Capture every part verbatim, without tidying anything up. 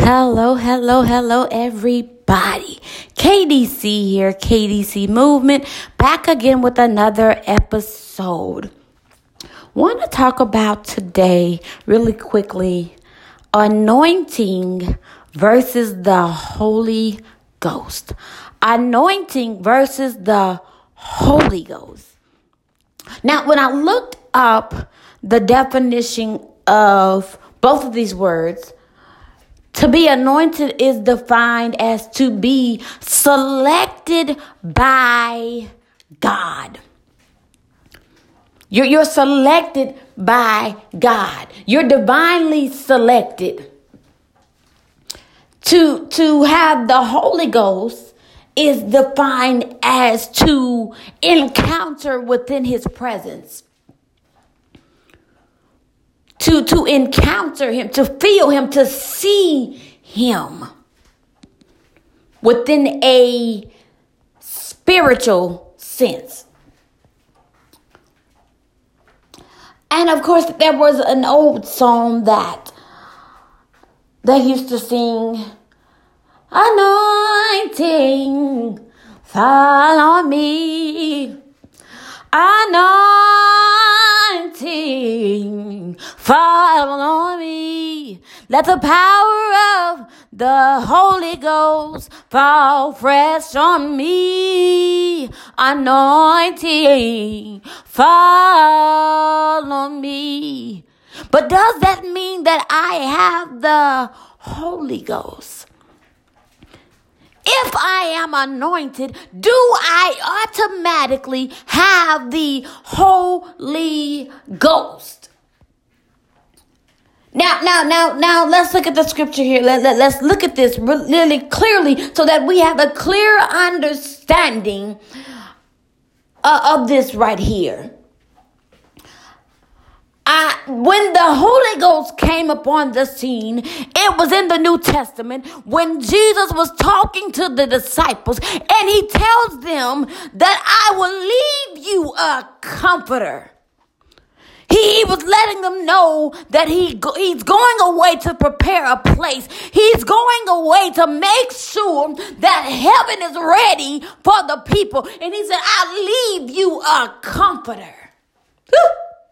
Hello, hello, hello, everybody. K D C here, K D C Movement, back again with another episode. Want to talk about today, really quickly, anointing versus the Holy Ghost. Anointing versus the Holy Ghost. Now, when I looked up the definition of both of these words, to be anointed is defined as to be selected by God. You're, you're selected by God. You're divinely selected. To, to have the Holy Ghost is defined as to encounter within his presence. To, to encounter him, to feel him, to see him within a spiritual sense. And of course, there was an old song that they used to sing, anointing, fall on me. Anointing, fall on me. Let the power of the Holy Ghost fall fresh on me. Anointing, fall on me. But does that mean that I have the Holy Ghost? If I am anointed, do I automatically have the Holy Ghost? Now, now, now, now, let's look at the scripture here. Let, let, let's look at this really clearly so that we have a clear understanding uh, of this right here. I, when the Holy Ghost came upon the scene, it was in the New Testament when Jesus was talking to the disciples and he tells them that I will leave you a comforter. He, he was letting them know that he go, he's going away to prepare a place. He's going away to make sure that heaven is ready for the people. And he said, I'll leave you a comforter. Whew.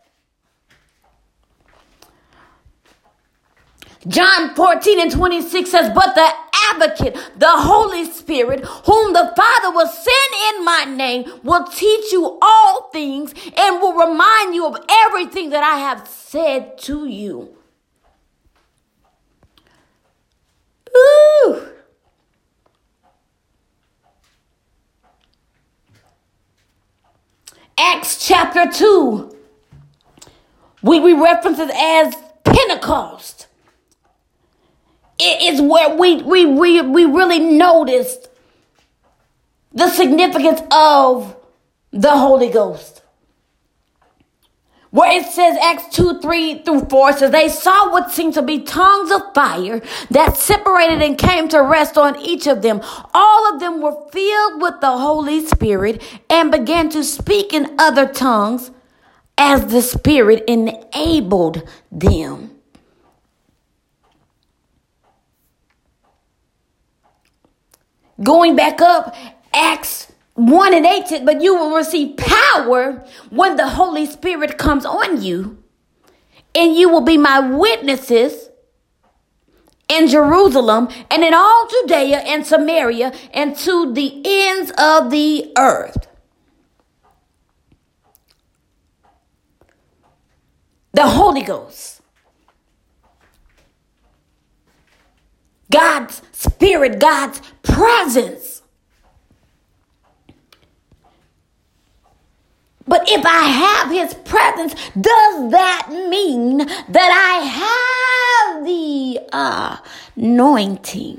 John fourteen and twenty-six says, but the advocate, the Holy Spirit, whom the Father will send in my name, will teach you all things and will remind you of everything that I have said to you. Ooh. Acts chapter two. We, we reference it as Pentecost. It is where we, we, we, we really noticed the significance of the Holy Ghost. Where it says, Acts two, three through four says, they saw what seemed to be tongues of fire that separated and came to rest on each of them. All of them were filled with the Holy Spirit and began to speak in other tongues as the Spirit enabled them. Going back up, Acts one and eight said, but you will receive power when the Holy Spirit comes on you, and you will be my witnesses in Jerusalem and in all Judea and Samaria and to the ends of the earth. The Holy Ghost. God's Spirit, God's presence. But if I have his presence, does that mean that I have the uh, anointing?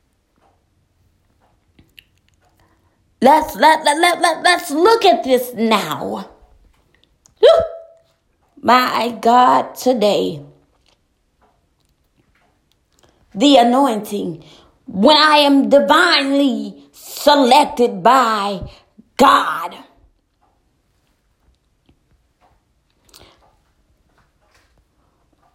Let's, let, let, let, let, let's look at this now. Whew. My God, today. The anointing, when I am divinely selected by God.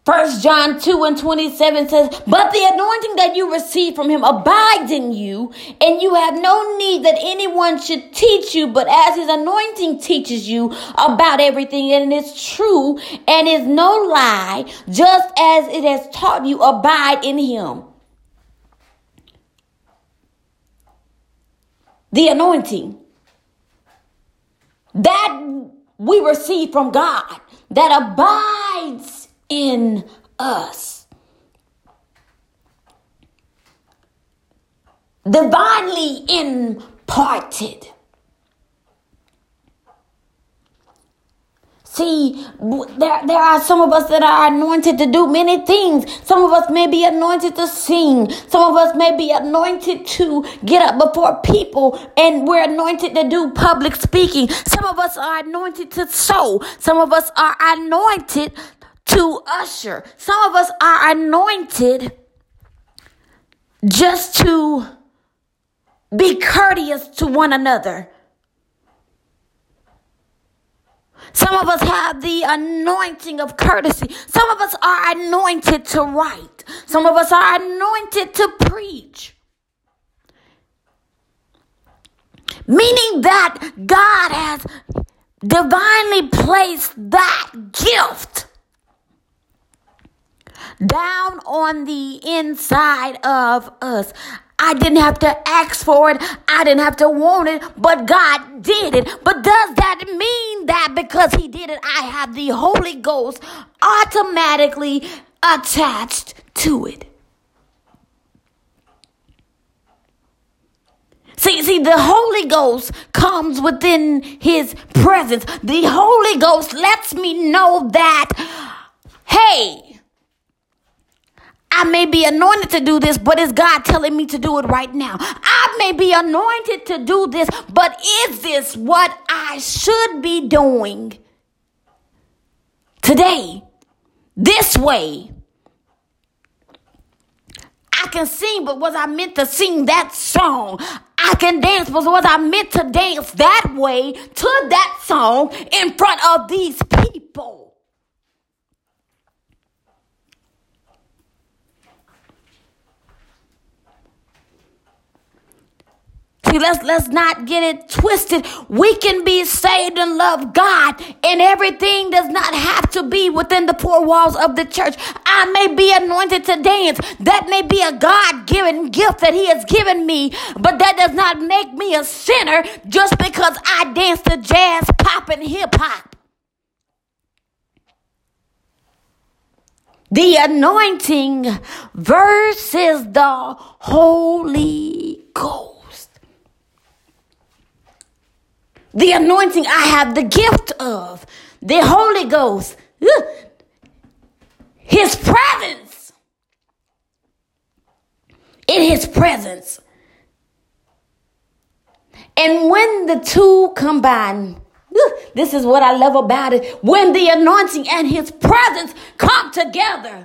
First John two and twenty-seven says, but the anointing that you receive from him abides in you, and you have no need that anyone should teach you, but as his anointing teaches you about everything, and is true and is no lie, just as it has taught you, abide in him. The anointing that we receive from God that abides in us. Divinely imparted. See, there, there are some of us that are anointed to do many things. Some of us may be anointed to sing. Some of us may be anointed to get up before people, and we're anointed to do public speaking. Some of us are anointed to sow. Some of us are anointed to usher. Some of us are anointed just to be courteous to one another. Some of us have the anointing of courtesy. Some of us are anointed to write. Some of us are anointed to preach. Meaning that God has divinely placed that gift down on the inside of us. I didn't have to ask for it. I didn't have to want it, but God did it. But does that mean that because he did it, I have the Holy Ghost automatically attached to it? See, see, the Holy Ghost comes within his presence. The Holy Ghost lets me know that, hey, I may be anointed to do this, but is God telling me to do it right now? I may be anointed to do this, but is this what I should be doing today? This way. I can sing, but was I meant to sing that song? I can dance, but was I meant to dance that way to that song in front of these people? See, let's, let's not get it twisted. We can be saved and love God, and everything does not have to be within the four walls of the church. I may be anointed to dance. That may be a God-given gift that he has given me, but that does not make me a sinner just because I dance to jazz, pop, and hip-hop. The anointing versus the Holy Ghost. The anointing I have the gift of. The Holy Ghost. His presence. In his presence. And when the two combine, this is what I love about it. When the anointing and his presence come together.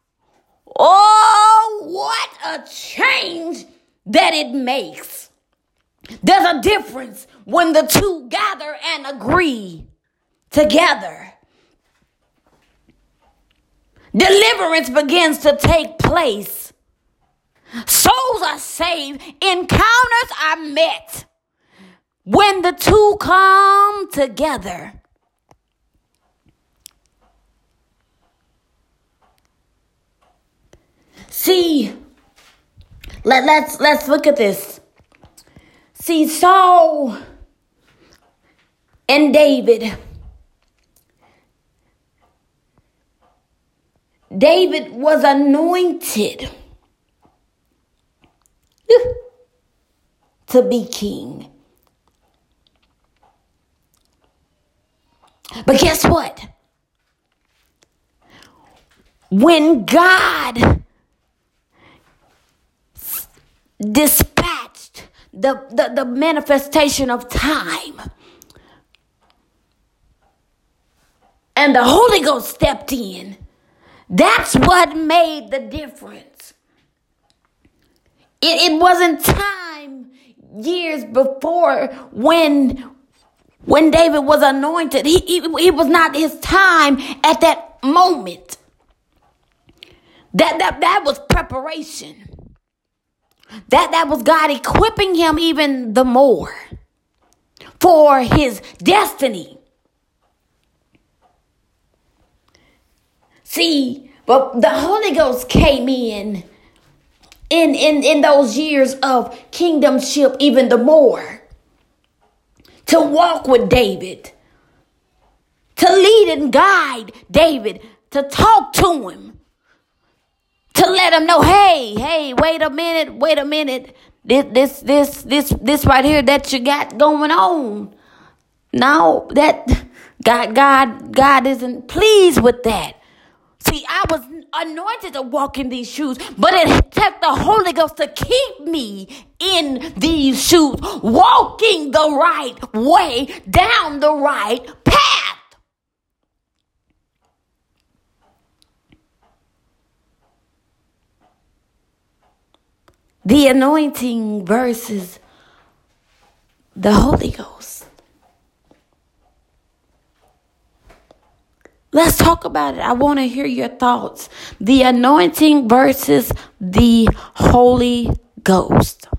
Oh, what a change that it makes. There's a difference when the two gather and agree together. Deliverance begins to take place. Souls are saved. Encounters are met when the two come together. See, let, let's let's look at this. See, Saul and David. David was anointed to be king. But guess what? When God dispatched the, the, the manifestation of time, and the Holy Ghost stepped in, that's what made the difference. It, it wasn't time years before when, when David was anointed. He, he, it was not his time at that moment. That, that, that was preparation. That, that was God equipping him even the more for his destiny. See, but the Holy Ghost came in in, in, in those years of kingdomship even the more. To walk with David. To lead and guide David. To talk to him. To let him know, hey, hey, wait a minute, wait a minute. This, this, this, this, this right here that you got going on. No, that God, God, God isn't pleased with that. See, I was anointed to walk in these shoes, but it took the Holy Ghost to keep me in these shoes, walking the right way, down the right path. The anointing versus the Holy Ghost. Let's talk about it. I want to hear your thoughts. The anointing versus the Holy Ghost.